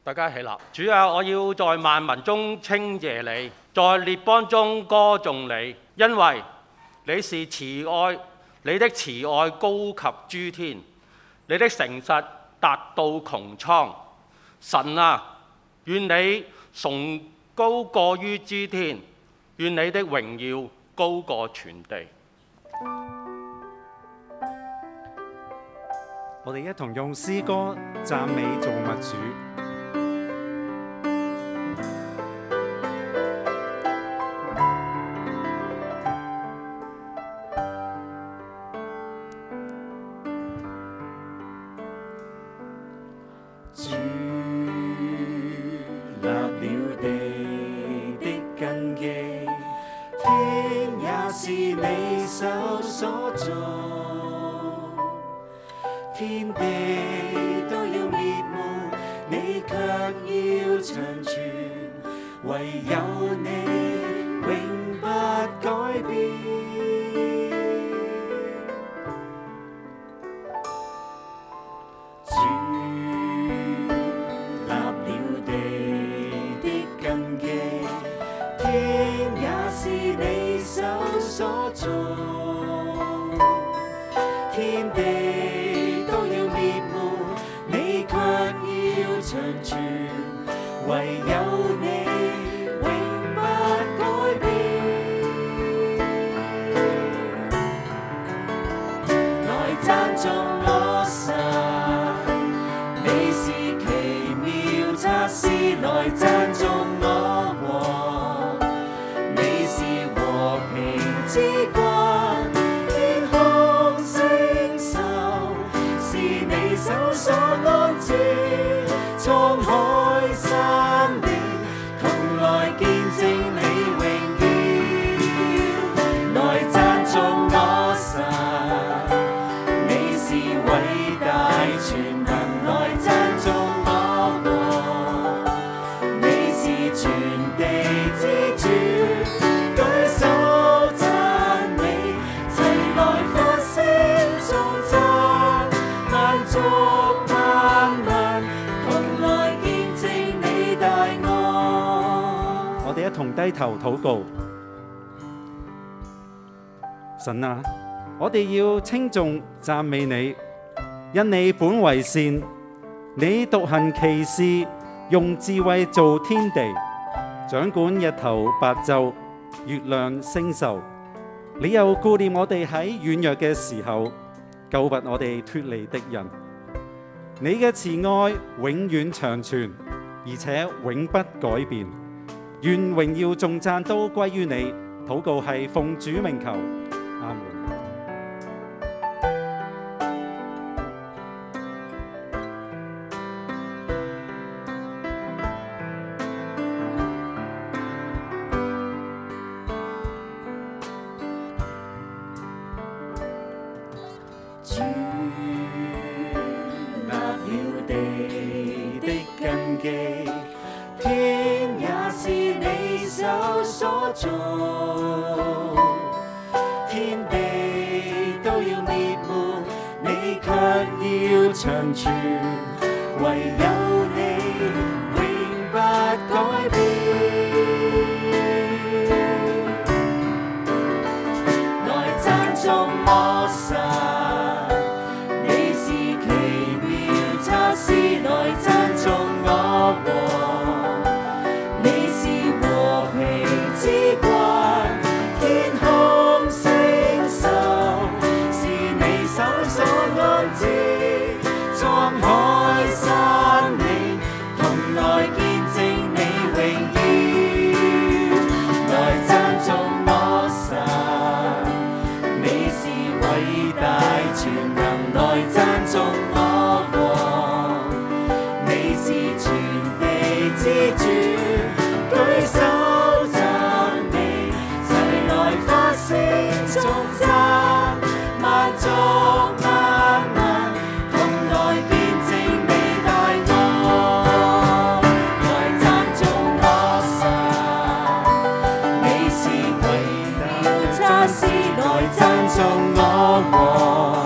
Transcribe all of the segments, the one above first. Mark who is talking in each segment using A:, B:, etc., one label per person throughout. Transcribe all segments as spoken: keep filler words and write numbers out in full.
A: 大家起立。主啊，我要在萬民中稱謝你，在列邦中歌頌你，因為你是慈愛，你的慈愛高及諸天，你的誠實達到穹蒼。神啊，願你崇高過於諸天，願你的榮耀高過全地。
B: 我哋一同用詩歌讚美造物主。
C: 主立了地的根基，天也是你手所造，天地都要滅沒，你卻要長存，唯有你永不改變。天地都要滅沒，你卻要長存，唯有你永不改變。來讚頌我神，你是奇妙策士，來讚頌我王，你是和平之君。手所安置，滄海山嶺，同來見證你榮耀，來讚頌我神，你是偉大全能，來讚頌我王，你是全地之主，舉手讚美，齊來發聲頌讚。萬民同來見證你大愛。
B: 我哋一同低頭禱告。神啊，我哋要稱頌讚美你，因你本為善，你獨行奇事，用智慧造天地，掌管日頭白晝，月亮星宿。你又顧念我哋喺軟弱嘅時候，救拔我哋脫離敵人。你嘅慈愛永遠長存，而且永不改變。願榮耀頌讚都歸於你。禱告係奉主名求，阿門。
C: 天也是你手所造，天地都要滅沒，你卻要長存，唯有你永不改變。來讚頌我神，你是奇妙策士，來讚頌我王。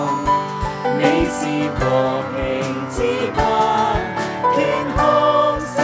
C: 和平之君，天空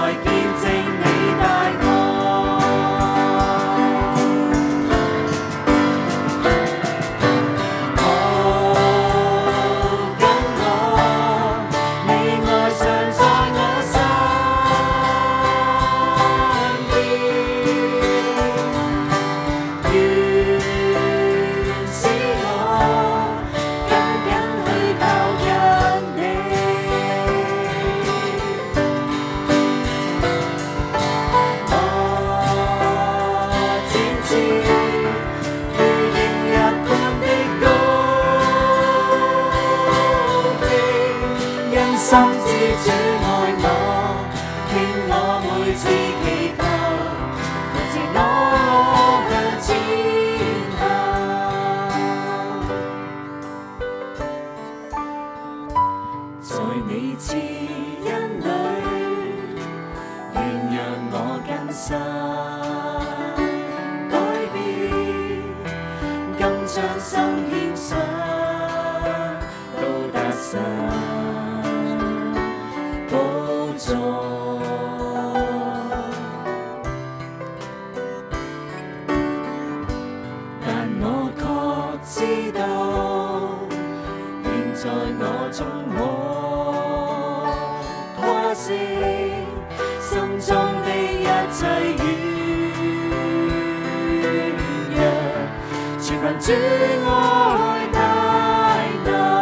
C: 來見證你大愛。心知主愛我，聽我每次祈求，扶持我向前行。在你慈恩裏，願讓我更新改變，今將心獻上，到達神但我確知道，現在我終可跨越心中的一切軟弱，全憑主愛帶領。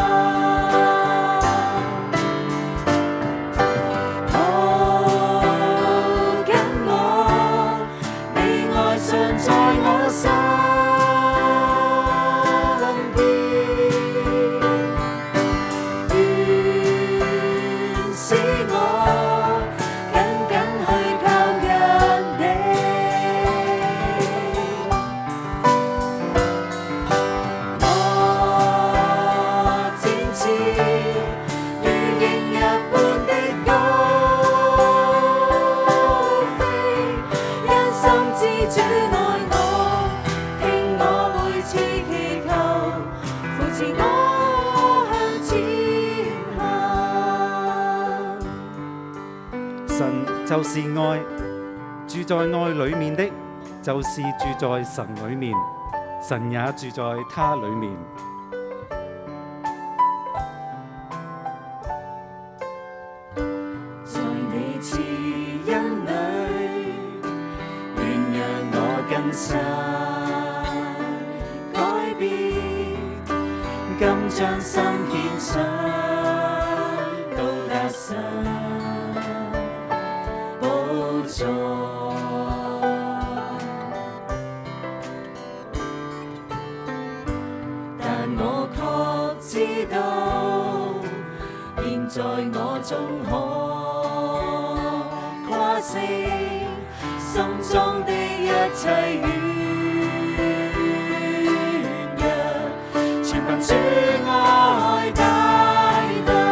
B: 神就是愛，住在愛裏面的，就是住在神裏面，神也住在他裏面。
C: 在你慈恩裏，願讓我更新改變，今將心獻上，到達神但我確知道，現在我終可跨越心中的一切軟弱，全憑主愛帶領。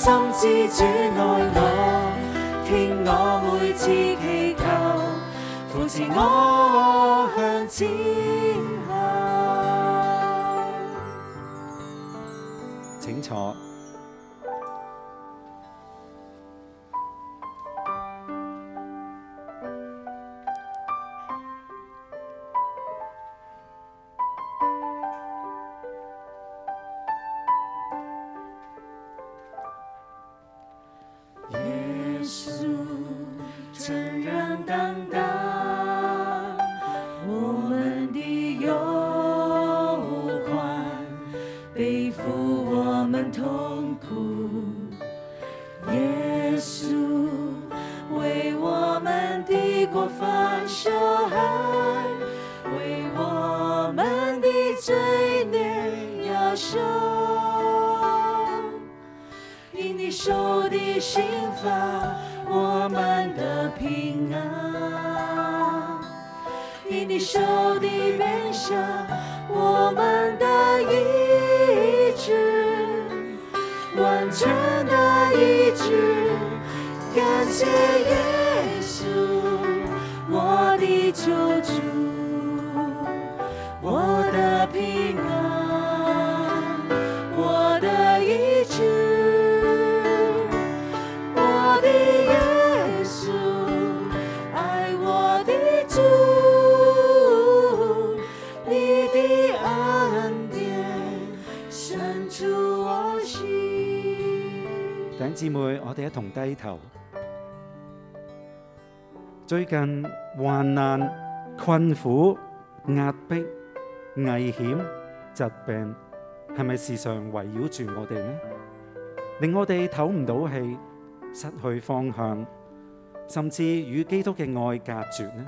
C: 心知主愛我，聽我每次祈求，扶持我向前行。
B: 請坐。
C: 耶穌誠然擔當我們的憂患，背負我們痛苦。耶穌為我們的過犯受害，為我們的罪孽要受。因你受的刑罰，我們的平安；因你受的鞭傷，我們的醫治，完全的醫治。感謝耶穌，我的救主，我的平安，我的醫治。
B: 弟兄姊妹，我哋一同低頭。最近患難、困苦、壓迫、危險、疾病，係咪時常圍繞住我哋呢？令我哋唞唔到氣，失去方向，甚至與基督嘅愛隔絕呢？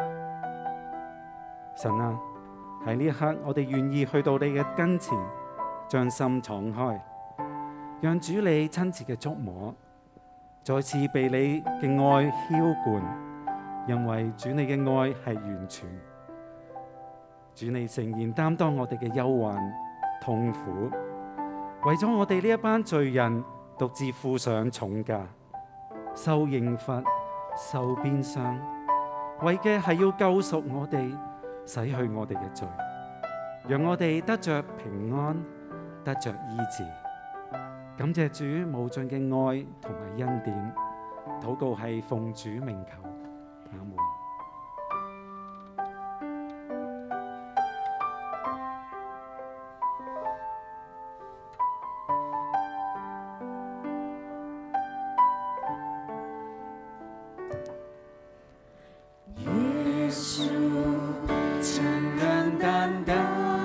B: 神啊，喺呢一刻，我哋願意去到你嘅跟前，將心敞開，讓主你親切嘅觸摸，再次被你嘅愛澆灌，因為主你嘅愛係完全。主你誠然擔當我哋嘅憂患痛苦，為咗我哋呢一班罪人獨自負上重價，受刑罰、受鞭傷，為嘅係要救贖我哋，洗去我哋嘅罪，讓我哋得着平安，得着醫治。感謝主無盡嘅愛同埋恩典，禱告係奉主名求，阿門。
C: 耶穌誠然擔當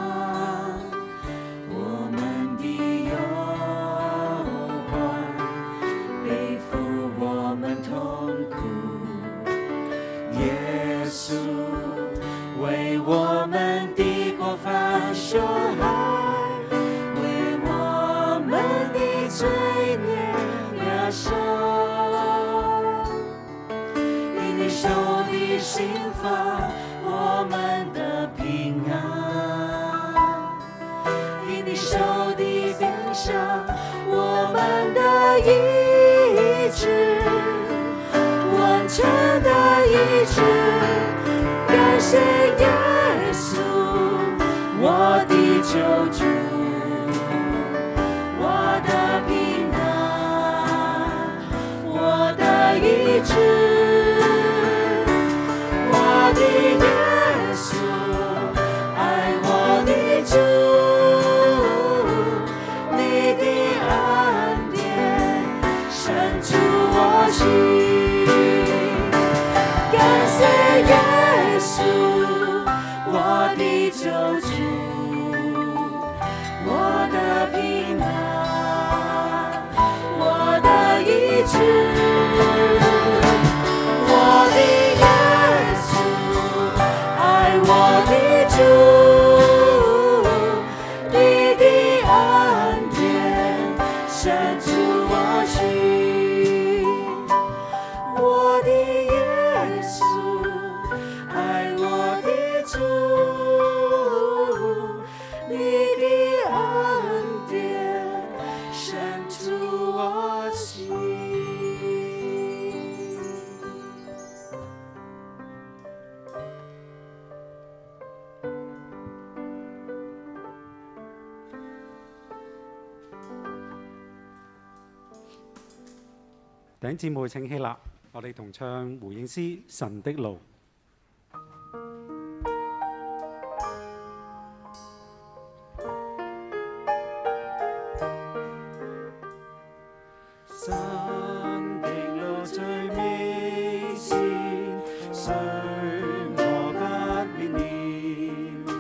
C: 我們的憂患，背負我們痛苦。耶穌為我們的過犯受害，為我們的罪孽壓傷。因你受的刑罰，我們的平安；因你受的鞭傷，我們的醫治，完全的醫治。感謝耶穌，我的救主，我的平安，我的醫治。我的耶穌，愛我的主，你的恩典深觸我心。感謝耶穌，我的救主，我的平安，我的醫治。我的耶穌，愛我的主，你的恩典深觸我心。我的耶穌，愛我的主，你的恩典深觸我心。
B: 弟兄姊妹請起立，我哋同唱回應詩《神的路》。
C: 神的路最美善，誰我不免了？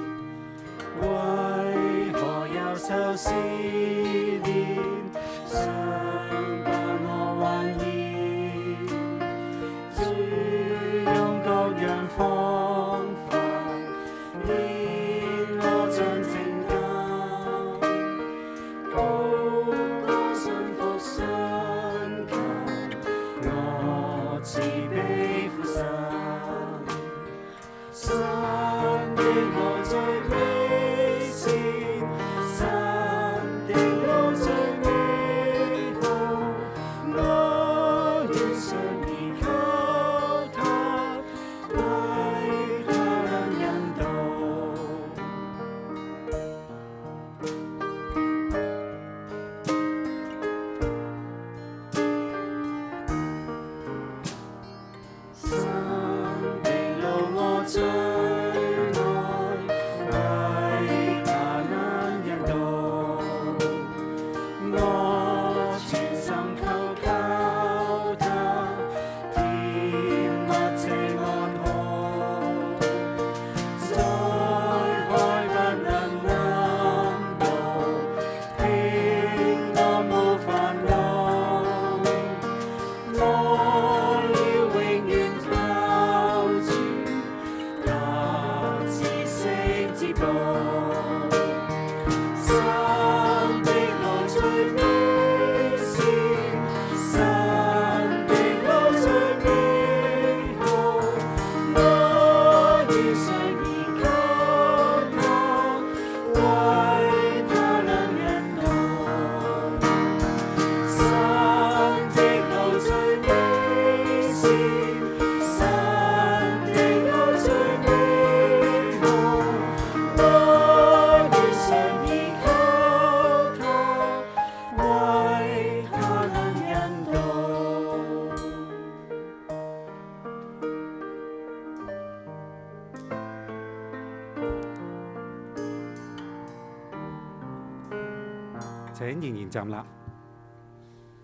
C: 為何又受試煉？常把我環繞，主用各樣方法，免我盡拯救。高歌信服信求，我自卑負神。神的路最美善，神的路最美好，我願常依靠他，為他能引導。神的路我最愛，為他能引導。我全心投靠他，甜蜜且安好。在海不能臨到，平安無煩惱。我要永遠靠主，他至聖至寶。神的路最美善，神的路最美好，我願常依靠他，為他能引導。神的路最美善，神的路最美好，我願常依靠他，為他能引導。
B: 請仍然站立。